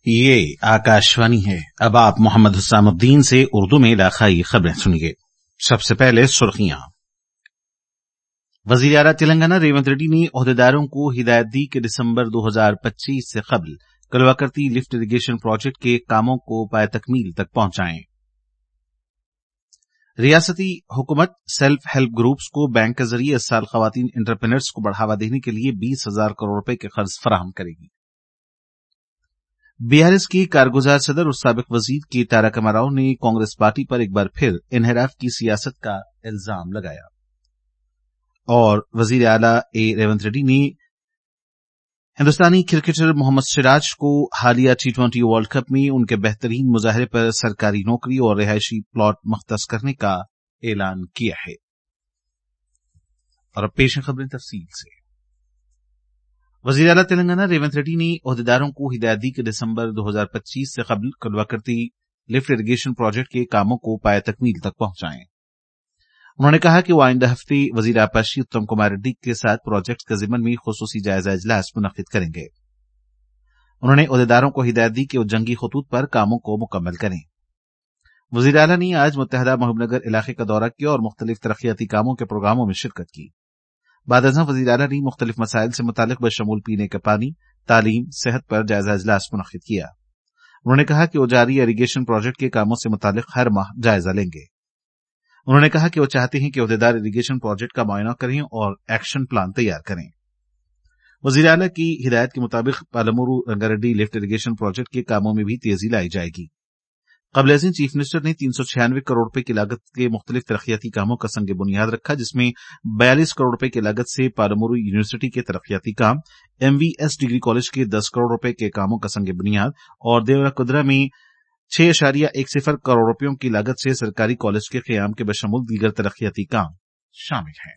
ये आकाशवाणी है। अब आप मोहम्मद हुसामुद्दीन से उर्दू में इलाकाई खबरें सुनिए। सबसे पहले सुर्खियां। वजीर आला तेलंगाना रेवंत रेड्डी ने ओहदेदारों को हिदायत दी कि दिसंबर 2025 से कबल कलवाकर्ती लिफ्ट इरीगेशन प्रोजेक्ट के कामों को पाए तकमील तक पहुंचाएं। रियासती हुकूमत सेल्फ हेल्प ग्रुप्स को बैंक के जरिए इस साल खवातीन एंटरप्रेन्योर्स को बढ़ावा देने के लिए 20,000 करोड़ रुपए के कर्ज फराहम करेगी। बीआरएस के कारगुजार सदर और साबिक वजीर के तारक रामाराव ने कांग्रेस पार्टी पर एक बार फिर इन्हिराफ की सियासत का इल्जाम लगाया। और वजीर आला रेवंत रेड्डी ने हिंदुस्तानी क्रिकेटर मोहम्मद सिराज को हालिया T20 वर्ल्ड कप में उनके बेहतरीन मुजाहरे पर सरकारी नौकरी और रिहायशी प्लॉट मख्तस करने का ऐलान किया है। और अब पेश हैं खबरें तफसील से। वजीर आला तेलंगाना रेवंत रेड्डी ने ओहदेदारों को हिदायत दी कि दिसंबर 2025 से कबल कलवाकर्ती लिफ्ट इरीगेशन प्रोजेक्ट के कामों को पाए तकमील तक पहुंचाएं। उन्होंने कहा कि वो आइंदा हफ्ते वजीर आपाशी उत्तम कुमार रेड्डी के साथ प्रोजेक्ट के जिम्मन में खुसूसी जायजा इजलास मुनक्किद करेंगे। उन्होंने ओहदेदारों को हिदायत दी कि वो जंगी खतूत पर कामों को मुकम्मल करें। वजीर आला ने आज मुत्तहदा महबूबनगर इलाके का दौरा किया और मुख्तलिफ तरक्याती कामों के प्रोग्रामों में शिरकत की। बाद अज़हर वज़ीर आला ने मुख्तलिफ मसाइल से मुतालिक बशमूल पीने का पानी, तालीम, सेहत पर जायजा इजलास मुनक्किद किया। उन्होंने कहा कि वो जारी इरीगेशन प्रोजेक्ट के कामों से मुतालिक हर माह जायजा लेंगे। उन्होंने कहा कि वो चाहते हैं कि ओहदेदार इरीगेशन प्रोजेक्ट का मुआयना करें और एक्शन प्लान तैयार करें। वज़ीर आला की हिदायत के मुताबिक Palamuru Rangareddy lift irrigation project के कामों में भी तेजी लाई जाएगी। क़ब्ल-ए-ज़ीन चीफ मिनिस्टर ने 396 करोड़ रुपए की लागत के मुख्तलिफ तरक्याती कामों का संग बुनियाद रखा, जिसमें 42 करोड़ रुपए की लागत से पालमूरू यूनिवर्सिटी के तरक्याती काम, MVS डिग्री कॉलेज के 10 करोड़ रुपए के कामों का संग बुनियाद और देवराकुद्रा में 6.10 करोड़ रुपयों की लागत से सरकारी कॉलेज के क़याम के बशमूल दीगर तरक्याती काम शामिल हैं।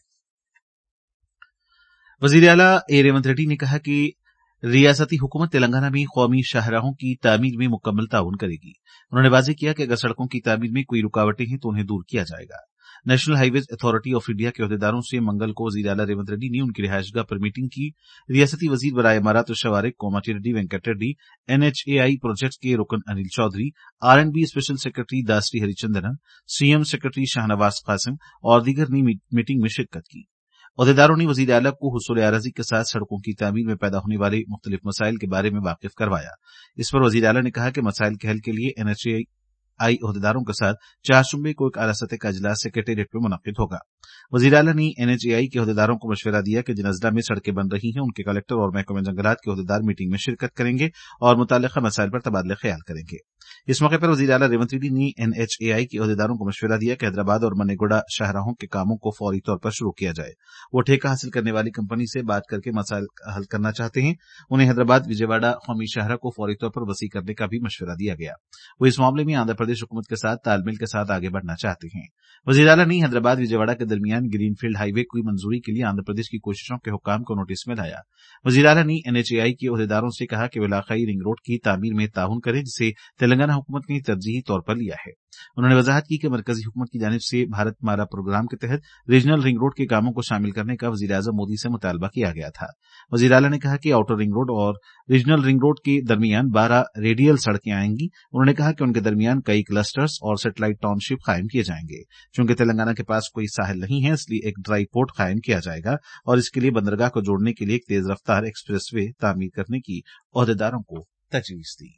वज़ीर आला रेवंत रेड्डी ने कहा कि रियासती हुकूमत तेलंगाना में कौमी शाहराहों की तामीर में मुकम्मल ताउन करेगी। उन्होंने वाज़ेह किया कि अगर सड़कों की तामीर में कोई रुकावटें हैं तो उन्हें दूर किया जाएगा। National highways authority of India के अहदेदारों से मंगल को वज़ीर आला रेवंत रेड्डी ने उनकी रिहायशगाह पर मीटिंग की। रियासती वज़ीर बराए इमारात और शवारिक कोमाटी रेड्डी वेंकट रेड्डी, NHAI प्रोजेक्ट के रुकन Anil Chaudhary, R&B special secretary Dasari Harichandan, CM secretary Shahnawaz Qasim और दीगर ने मीटिंग में शिरकत की। ओहदेदारों ने वज़ीर आला को हुसूल आराज़ी के साथ सड़कों की तामीर में पैदा होने वाले मुख्तलिफ मसाइल के बारे में वाकिफ करवाया। इस पर वज़ीर आला ने कहा कि मसाइल के हल के लिए NHAI ओहदेदारों के साथ 4 सूबे को एक आला सतह का इजलास सेक्रेटेरिएट में मुनक्किद होगा। वज़ीर आला ने NHAI के ओहदेदारों को मशवरा दिया कि जिन अजला में सड़कें बन रही हैं उनके कलेक्टर और महकमा जंगलात के ओहदेदार मीटिंग में शिरकत करेंगे और मुताल्लिक़ा मसाइल पर तबादला ख्याल करेंगे। इस मौके पर वज़ीर आला रेवंत रेड्डी ने NHAI के ओहदेदारों को मशवरा दिया कि हैदराबाद और मन्नेगुड़ा शाहराहों के कामों को फौरी तौर पर शुरू किया जाए। वो ठेका हासिल करने वाली कंपनी से बात करके मसाइल हल करना चाहते हैं। उन्हें हैदराबाद विजयवाड़ा कौमी शाहरा को फौरी तौर पर वसी करने का भी मशवरा दिया गया। वो इस मामले में आंध्र प्रदेश हुकूमत के साथ तालमेल के साथ आगे बढ़ना चाहते हैं। वज़ीर आला ने हैदराबाद विजयवाड़ा के दरमियान ग्रीनफील्ड हाईवे की मंजूरी के लिए आंध्र प्रदेश की कोशिशों के हुक्काम को नोटिस में लाया। वज़ीर आला ने NHAI के ओहदेदारों से कहा कि वे इलाकाई रिंग रोड की तामीर में ताउन करें, जिसे तेलंगाना हुकूमत ने तरजीही तौर पर लिया है। उन्होंने वजाहत की कि मरकजी हुकूमत की जानिब से भारत माला प्रोग्राम के तहत रीजनल रिंग रोड के कामों को शामिल करने का वज़ीर आज़म मोदी से मुतालबा किया गया था। वज़ीर आला ने कहा कि आउटर रिंग रोड और रीजनल रिंग रोड के दरमियान 12 रेडियल सड़कें आएंगी। उन्होंने कहा कि उनके दरमियान कई क्लस्टर्स और सैटेलाइट टाउनशिप कायम किए जाएंगे। चूंकि तेलंगाना के पास कोई साहिल नहीं है, इसलिए एक ड्राई पोर्ट कायम किया जाएगा और इसके लिए बंदरगाह को जोड़ने के लिए एक तेज रफ्तार एक्सप्रेस वे तामीर करने की ओहदेदारों को तजवीज़ दी।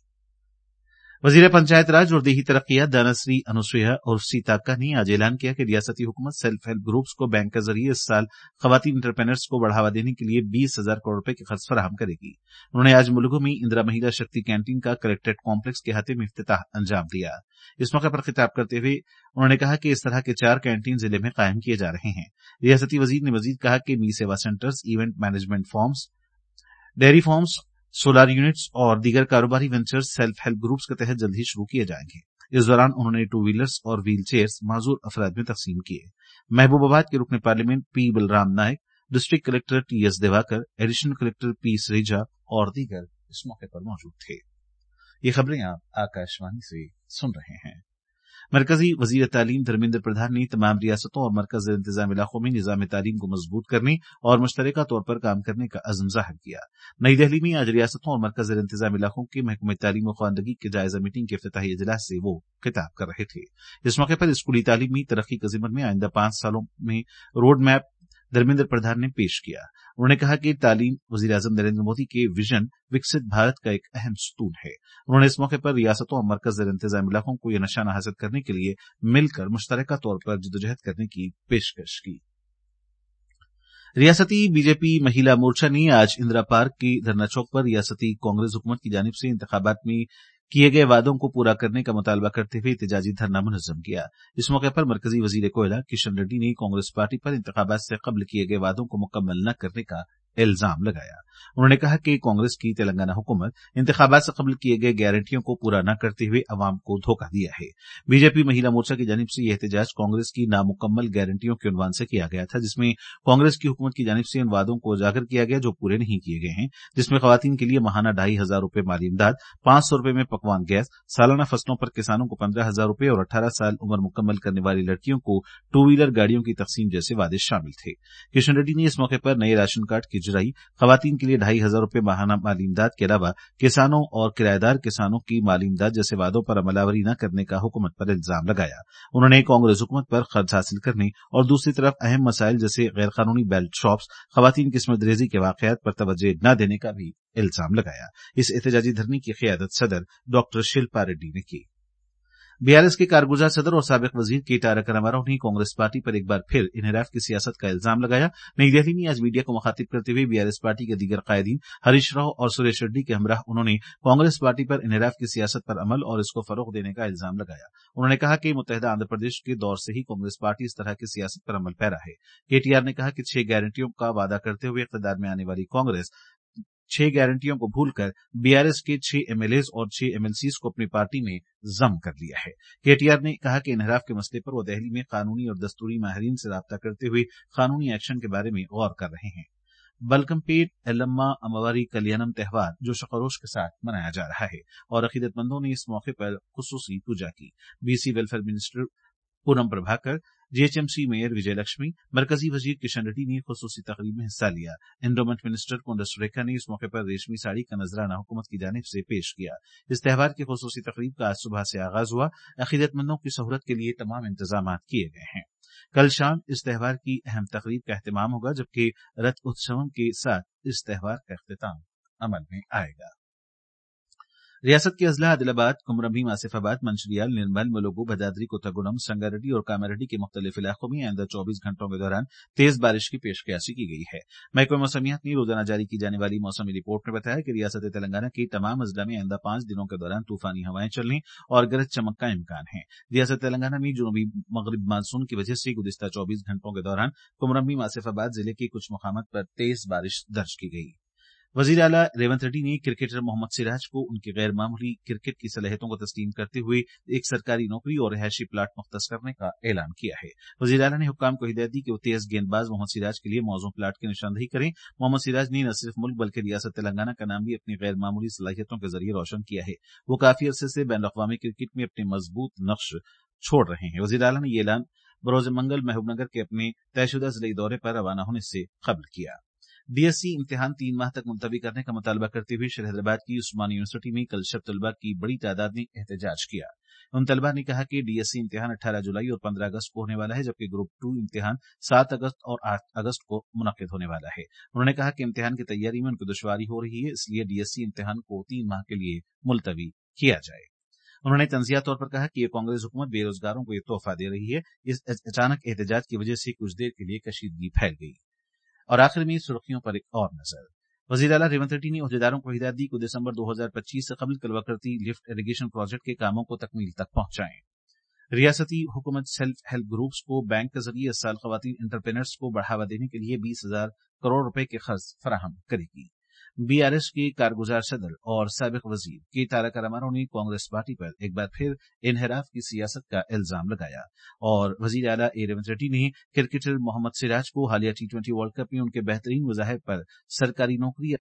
वज़ीर पंचायत राज और देही तरक्कियात दानाश्री अनुसुया और सीताक्का ने आज ऐलान किया कि रियासती हुकूमत सेल्फ हेल्प ग्रुप्स को बैंक के जरिए इस साल खवातीन एंटरप्रेन्योर्स को बढ़ावा देने के लिए 20,000 करोड़ रुपए के खर्च फराहम करेगी। उन्होंने आज मुलुगु में इंदिरा महिला शक्ति कैंटीन का कलेक्ट्रेट कॉम्प्लेक्स के हाथे में इफ्तिताह अंजाम दिया। इस मौके पर खिताब करते हुए उन्होंने कहा कि इस तरह के 4 कैंटीन जिले में कायम किए जा रहे हैं। रियासती वज़ीर ने मजीद कहा कि Mee Seva centres, event management firms, dairy farms, solar units और दीगर कारोबारी वेंचर्स सेल्फ हेल्प ग्रुप्स के तहत जल्द ही शुरू किए जाएंगे। इस दौरान उन्होंने 2 व्हीलर्स और व्हील चेयर्स माजूर अफराद में तकसीम किए। महबूबाबाद के रुकन parliament P Balram Naik, district collector TS Diwakar, additional collector P Sareeja और दीगर इस मौके पर मौजूद थे। ये खबरें आप आकाशवाणी से सुन रहे हैं। मरकजी वजीर तालीम धर्मेंद्र प्रधान ने तमाम रियासतों और मरकज इंतजाम इलाकों में निजाम तालीम को मजबूत करने और मुश्तरका तौर पर काम करने का अज़्म ज़ाहिर किया। नई दिल्ली में आज रियासतों और मरकज इंतजाम इलाकों के महकमे तालीम व ख्वानदगी के जायजा मीटिंग के इफ्तिताही इजलास से वो खिताब कर रहे थे। इस मौके पर स्कूली तालीम में तरक्की के ज़िम्मन में आइंदा 5 सालों में रोड मैप धर्मेंद्र प्रधान ने पेश किया। उन्होंने कहा कि तालीम वज़ीर-ए-आज़म नरेंद्र मोदी के विजन विकसित भारत का एक अहम स्तून है। उन्होंने इस मौके पर रियासतों और मरकज इंतजाम इलाकों को यह निशाना हासिल करने के लिए मिलकर मुश्तरका तौर पर जद्दोजहद करने की पेशकश की। रियासती बीजेपी महिला मोर्चा ने आज इंदिरा पार्क के धरना चौक पर रियासती कांग्रेस हुकूमत की जानिब से इंतखाबात में किए गए वादों को पूरा करने का मुतालबा करते हुए एहतजाजी धरना मुनज़्ज़म किया। इस मौके पर मरकजी वजीर कोयला किशन रेड्डी ने कांग्रेस पार्टी पर इंतखाबात से कबल किए गए वादों को मुकम्मल न करने का इल्जाम लगाया। उन्होंने कहा कि कांग्रेस की तेलंगाना हुकूमत इंतखाबात से कबल किए गए गारंटियों को पूरा न करते हुए अवाम को धोखा दिया है। बीजेपी महिला मोर्चा की जानिब से यह एहतजाज कांग्रेस की नामुकम्मल गारंटियों के उन्वान से किया गया था, जिसमें कांग्रेस की हुकूमत की जानिब से उन वादों को उजागर किया गया जो पूरे नहीं किए गए हैं, जिसमें खवातीन के लिए माहाना 2,500 रुपए माली इमदाद, 500 रुपए में पकवान गैस, सालाना फसलों पर किसानों को 15,000 रुपए और 18 साल उम्र मुकम्मल करने वाली लड़कियों को 2 व्हीलर गाड़ियों की तकसीम जैसे वादे शामिल थे। किशन रेड्डी ने इस मौके पर नए राशन कार्ड की जुराई, खवातीन के लिए 2,500 रुपए माहाना माली इमदाद के अलावा किसानों और किराएदार किसानों की माली इमदाद जैसे वादों पर अमलावरी न करने का हुकूमत पर इल्जाम लगाया। उन्होंने कांग्रेस हुकूमत पर कर्ज हासिल करने और दूसरी तरफ अहम मसाइल जैसे गैर कानूनी बेल्ट शॉप्स, खवातीन की इस्मत रेजी के वाकयात पर तवज्जो न देने का भी इल्जाम लगाया। इस एहतजाजी धरने की क़ियादत सदर डॉक्टर शिल्पा रेड्डी ने की। बीआरएस के कारगुजार सदर और साबिक वजीर के तारक रामाराव ने कांग्रेस पार्टी पर एक बार फिर इन्हिराफ की सियासत का इल्जाम लगाया। नई दिल्ली में आज मीडिया को मुखातिब करते हुए बीआरएस पार्टी के दीगर कायदीन हरीश राव और सुरेश रेड्डी के हमराह उन्होंने कांग्रेस पार्टी पर इन्हिराफ की सियासत पर अमल और इसको फरोग देने का इल्जाम लगाया। उन्होंने कहा कि मुत्तहिदा आंध्र प्रदेश के दौर से ही कांग्रेस पार्टी इस तरह की सियासत पर अमल पैरा है। केटीआर ने कहा कि 6 गारंटियों का वादा करते हुए इख्तियार में आने वाली कांग्रेस 6 गारंटियों को भूलकर बीआरएस के 6 एमएलएज और 6 एमएलसीज को अपनी पार्टी में जम कर लिया है। केटीआर ने कहा कि इन्हिराफ के मसले पर वो दिल्ली में कानूनी और दस्तूरी माहिरीन से राब्ता करते हुए कानूनी एक्शन के बारे में गौर कर रहे हैं। बलकमपेट एलम्मा अमवारी कल्याणम त्योहार जोश खरोश के साथ मनाया जा रहा है और अकीदतमंदों ने इस मौके पर खुसूसी पूजा की। BC welfare minister Ponnam Prabhakar, GHMC mayor Vijaya Lakshmi, मरकजी वजीर किशन रेड्डी ने खुसूसी तकरीब में हिस्सा लिया। एंडोमेंट मिनिस्टर कुंडा सुरेखा ने इस मौके पर रेशमी साड़ी का नजराना हुकूमत की जानिब से पेश किया। इस त्यौहार की खुसूसी तकरीब का आज सुबह से आगाज हुआ। अकीदतमंदों की सहूलत के लिए तमाम इंतजाम किए गए हैं। कल शाम इस त्यौहार की अहम तकरीब का एहतमाम होगा, जबकि रथ उत्सवम के साथ इस त्यौहार का इख्तिताम अमल में आएगा। रियासत के अजला आदिलाबाद, कुमरभीम, आसिफाबाद, मंचिरियाल, निर्मल, मुलुगु, भदाद्री, कोथागुडम, संगारेड्डी और कामारेड्डी के मुख्तलिफ इलाकों में आइंदा 24 घंटों के दौरान तेज बारिश की पेशकशी की गई है। महकमा मौसमियात ने रोजाना जारी की जाने वाली मौसमी रिपोर्ट में बताया कि रियासत तेलंगाना के तमाम अजला में आइंदा 5 दिनों के दौरान तूफानी हवाएं चलने और गरज चमक का इम्कान है। रियासत तेलंगाना में जुनूबी मगरिब मानसून की वजह से गुज़िश्ता 24 घंटों के दौरान कुमरभीम, आसिफाबाद जिले के कुछ मकामात पर तेज बारिश दर्ज की गई। वजीर आला रेवंत रेड्डी ने क्रिकेटर मोहम्मद सिराज को उनकी गैर मामूली क्रिकेट की सलाहियतों को तस्लीम करते हुए एक सरकारी नौकरी और रिहायशी प्लाट मुख्तस करने का ऐलान किया है। वजीर आला ने हुक्काम को हिदायत दी कि वो तेज गेंदबाज मोहम्मद सिराज के लिए मौजूद प्लाट की निशानदही करें। मोहम्मद सिराज ने न सिर्फ मुल्क बल्कि रियासत तेलंगाना का नाम भी अपनी गैर मामूली सलाहियतों के जरिए रोशन किया है। वो काफी अरसे से बैन अवी क्रिकेट में अपने मजबूत नक्श छोड़ रहे हैं। वजीर आला ने यह ऐलान बरोज मंगल महबूबनगर के अपने तयशुदा जिले दौरे पर रवाना होने से कबल किया। डीएससी इम्तिहान 3 माह तक मुलतवी करने का मुतालबा करते हुए शहर हैदराबाद की उस्मानी यूनिवर्सिटी में कल शब तलबा की बड़ी तादाद ने एहतजाज किया। उन तलबा ने कहा कि डीएससी इम्तिहान 18 जुलाई और 15 अगस्त को होने वाला है, जबकि ग्रुप 2 इम्तिहान 7 अगस्त और 8 अगस्त को मुनक्किद होने वाला है। उन्होंने कहा कि इम्तिहान की तैयारी में उनको दुश्वारी हो रही है, इसलिए डीएससी इम्तिहान को 3 माह के लिए मुलतवी किया जाए। उन्होंने तंजिया तौर पर कहा कि ये कांग्रेस हुकूमत बेरोजगारों को ये तोहफा दे रही है। इस अचानक एहतजाज की वजह से कुछ देर के लिए कशीदगी फैल गई। और आखिर में सुर्खियों पर एक और नजर। वजीर आला रेवंत रेड्डी ने ओहदेदारों को हिदायत दी कि दिसंबर 2025 से कबल कलवा करती लिफ्ट इरिगेशन प्रोजेक्ट के कामों को तकमील तक पहुंचाएं। रियासती हुकूमत सेल्फ हेल्प ग्रुप्स को बैंक के जरिए इस साल खवातीन एंटरप्रेन्योर्स को बढ़ावा देने के लिए 20,000 करोड़ रुपए के खर्च फराहम करेगी। बीआरएस के कारगुजार सदर और साबिक वजीर के तारक रामाराव ने कांग्रेस पार्टी पर एक बार फिर इन्हिराफ की सियासत का इल्जाम लगाया और वजीर आला रेवंत रेड्डी ने क्रिकेटर मोहम्मद सिराज को हालिया T20 वर्ल्ड कप में उनके बेहतरीन मुजाहिर पर सरकारी नौकरी